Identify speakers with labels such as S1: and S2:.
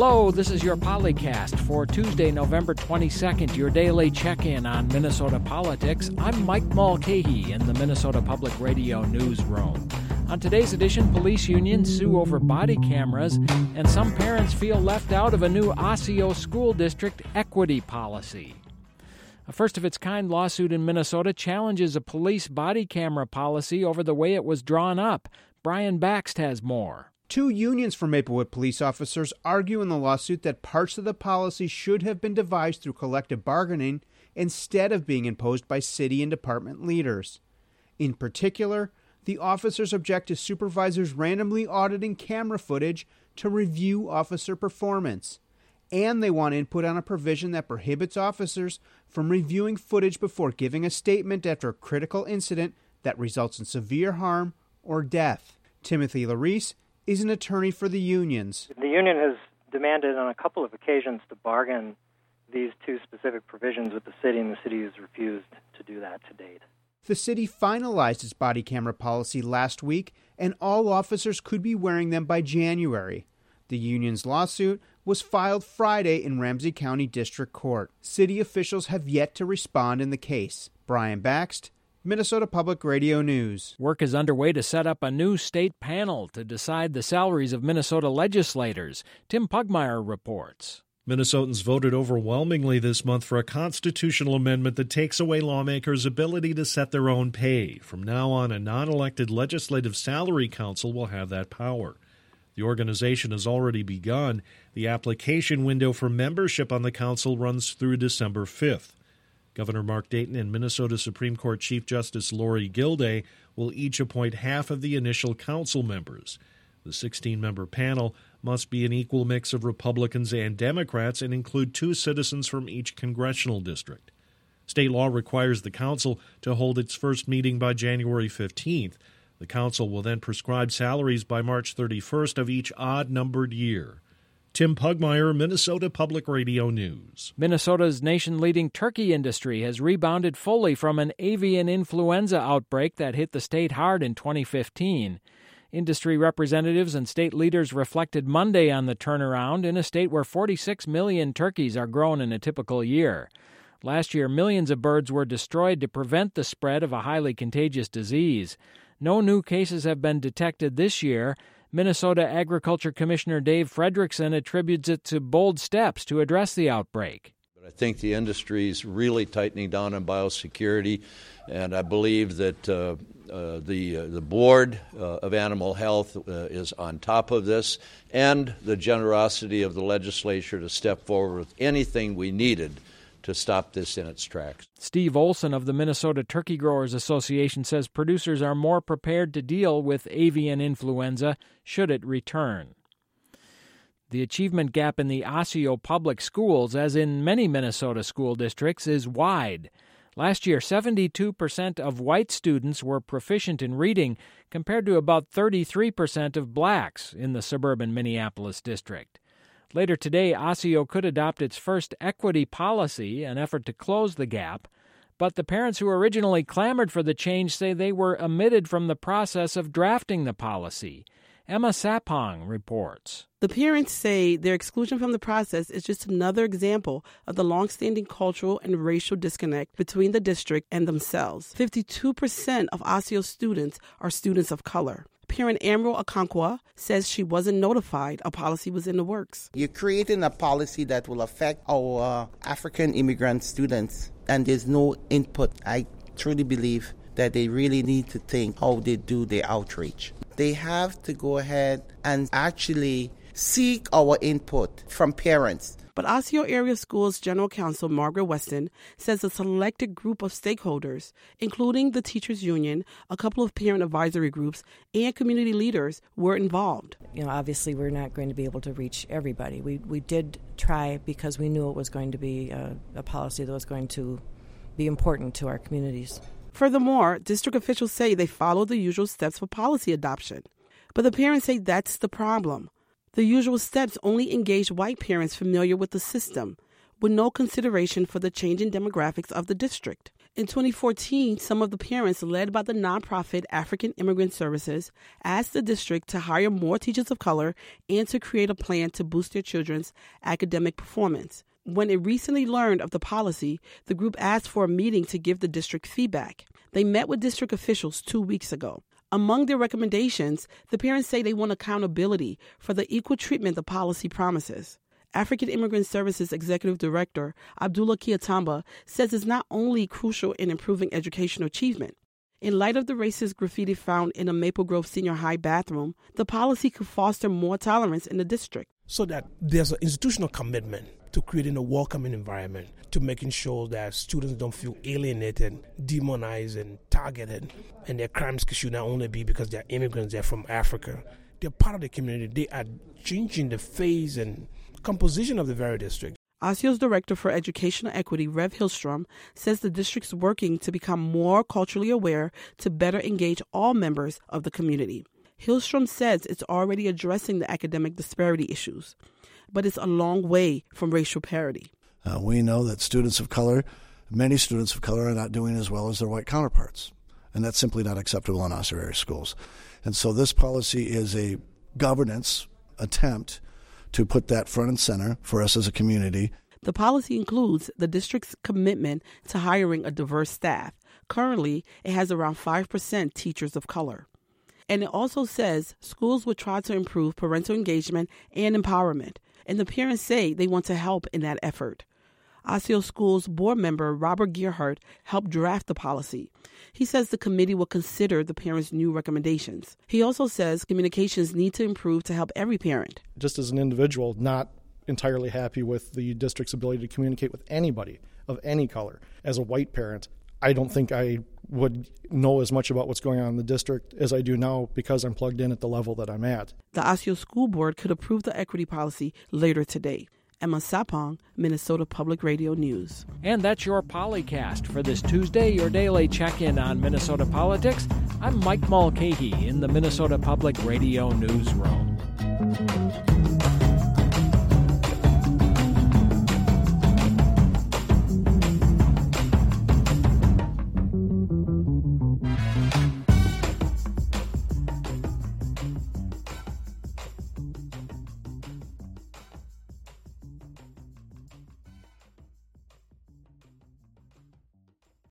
S1: Hello, this is your Polycast for Tuesday, November 22nd, your daily check-in on Minnesota politics. I'm Mike Mulcahy in the Minnesota Public Radio newsroom. On today's edition, police unions sue over body cameras, and some parents feel left out of a new Osseo School District equity policy. A first-of-its-kind lawsuit in Minnesota challenges a police body camera policy over the way it was drawn up. Brian Baxt has more.
S2: Two unions for Maplewood police officers argue in the lawsuit that parts of the policy should have been devised through collective bargaining instead of being imposed by city and department leaders. In particular, the officers object to supervisors randomly auditing camera footage to review officer performance. And they want input on a provision that prohibits officers from reviewing footage before giving a statement after a critical incident that results in severe harm or death. Timothy Larice is an attorney for the unions.
S3: The union has demanded on a couple of occasions to bargain these two specific provisions with the city, and the city has refused to do that to date.
S2: The city finalized its body camera policy last week, and all officers could be wearing them by January. The union's lawsuit was filed Friday in Ramsey County District Court. City officials have yet to respond in the case. Brian Baxt, Minnesota Public Radio News.
S1: Work is underway to set up a new state panel to decide the salaries of Minnesota legislators. Tim Pugmire reports.
S4: Minnesotans voted overwhelmingly this month for a constitutional amendment that takes away lawmakers' ability to set their own pay. From now on, a non-elected legislative salary council will have that power. The organization has already begun. The application window for membership on the council runs through December 5th. Governor Mark Dayton and Minnesota Supreme Court Chief Justice Lori Gilday will each appoint half of the initial council members. The 16-member panel must be an equal mix of Republicans and Democrats and include 2 citizens from each congressional district. State law requires the council to hold its first meeting by January 15th. The council will then prescribe salaries by March 31st of each odd-numbered year. Tim Pugmire, Minnesota Public Radio News.
S1: Minnesota's nation-leading turkey industry has rebounded fully from an avian influenza outbreak that hit the state hard in 2015. Industry representatives and state leaders reflected Monday on the turnaround in a state where 46 million turkeys are grown in a typical year. Last year, millions of birds were destroyed to prevent the spread of a highly contagious disease. No new cases have been detected this year. Minnesota Agriculture Commissioner Dave Fredrickson attributes it to bold steps to address the outbreak.
S5: I think the industry is really tightening down on biosecurity, and I believe that the Board of Animal Health is on top of this, and the generosity of the legislature to step forward with anything we needed to stop this in its tracks.
S1: Steve Olson of the Minnesota Turkey Growers Association says producers are more prepared to deal with avian influenza should it return. The achievement gap in the Osseo public schools, as in many Minnesota school districts, is wide. Last year, 72% of white students were proficient in reading, compared to about 33% of blacks in the suburban Minneapolis district. Later today, Osseo could adopt its first equity policy, an effort to close the gap, but the parents who originally clamored for the change say they were omitted from the process of drafting the policy. Emma Sapong reports.
S6: The parents say their exclusion from the process is just another example of the longstanding cultural and racial disconnect between the district and themselves. 52% of Osseo students are students of color. Parent Emerald Okonkwo says she wasn't notified a policy was in the works.
S7: You're creating a policy that will affect our African immigrant students, and there's no input. I truly believe that they really need to think how they do their outreach. They have to go ahead and actually seek our input from parents.
S6: But Osseo Area Schools General Counsel Margaret Weston says a selected group of stakeholders, including the teachers union, a couple of parent advisory groups, and community leaders, were involved.
S8: Obviously we're not going to be able to reach everybody. We did try because we knew it was going to be a policy that was going to be important to our communities.
S6: Furthermore, district officials say they followed the usual steps for policy adoption. But the parents say that's the problem. The usual steps only engage white parents familiar with the system, with no consideration for the changing demographics of the district. In 2014, some of the parents led by the nonprofit African Immigrant Services asked the district to hire more teachers of color and to create a plan to boost their children's academic performance. When it recently learned of the policy, the group asked for a meeting to give the district feedback. They met with district officials 2 weeks ago. Among their recommendations, the parents say they want accountability for the equal treatment the policy promises. African Immigrant Services Executive Director Abdullah Kiatamba says it's not only crucial in improving educational achievement. In light of the racist graffiti found in a Maple Grove Senior High bathroom, the policy could foster more tolerance in the district.
S9: So that there's an institutional commitment to creating a welcoming environment, to making sure that students don't feel alienated, demonized, and targeted. And their crimes should not only be because they're immigrants, they're from Africa. They're part of the community. They are changing the face and composition of the very district.
S6: ASIO's Director for Educational Equity, Rev Hillstrom, says the district's working to become more culturally aware to better engage all members of the community. Hillstrom says it's already addressing the academic disparity issues, but it's a long way from racial parity.
S10: We know that many students of color are not doing as well as their white counterparts, and that's simply not acceptable in Osseo area schools. And so this policy is a governance attempt to put that front and center for us as a community.
S6: The policy includes the district's commitment to hiring a diverse staff. Currently, it has around 5% teachers of color. And it also says schools would try to improve parental engagement and empowerment, and the parents say they want to help in that effort. Osseo Schools board member Robert Gearhart helped draft the policy. He says the committee will consider the parents' new recommendations. He also says communications need to improve to help every parent.
S11: Just as an individual, not entirely happy with the district's ability to communicate with anybody of any color. As a white parent, I don't think I would know as much about what's going on in the district as I do now because I'm plugged in at the level that I'm at.
S6: The Osseo School Board could approve the equity policy later today. Emma Sapong, Minnesota Public Radio News.
S1: And that's your Polycast for this Tuesday, your daily check-in on Minnesota politics. I'm Mike Mulcahy in the Minnesota Public Radio Newsroom.